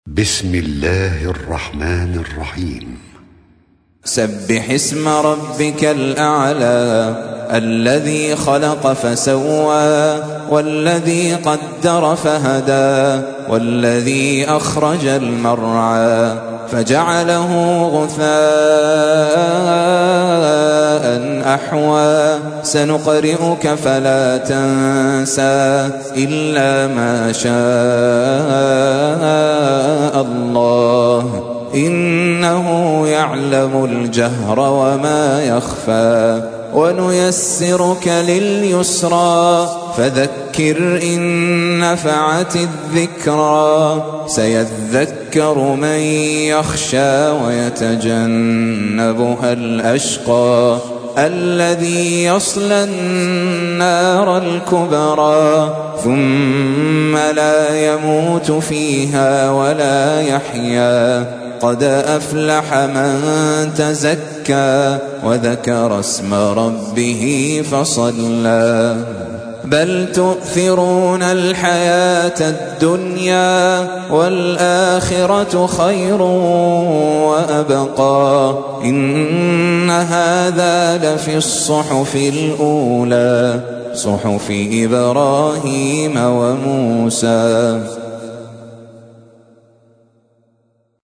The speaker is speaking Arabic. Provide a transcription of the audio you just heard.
بسم الله الرحمن الرحيم. سبح اسم ربك الأعلى الذي خلق فسوى والذي قدر فهدى والذي أخرج المرعى فجعله غثاء أحوى سنقرئك فلا تنسى إلا ما شاء الله إنه يعلم الجهر وما يخفى ونيسرك لليسرى فذكر إن نفعت الذكرى سيذكر من يخشى ويتجنبها الأشقى الذي يصلى النار الكبرى ثم لا يموت فيها ولا يحيا قد أفلح من تزكى وذكر اسم ربه فصلى بل تؤثرون الحياة الدنيا والآخرة خير وأبقى إن هذا لفي الصحف الأولى صحف إبراهيم وموسى.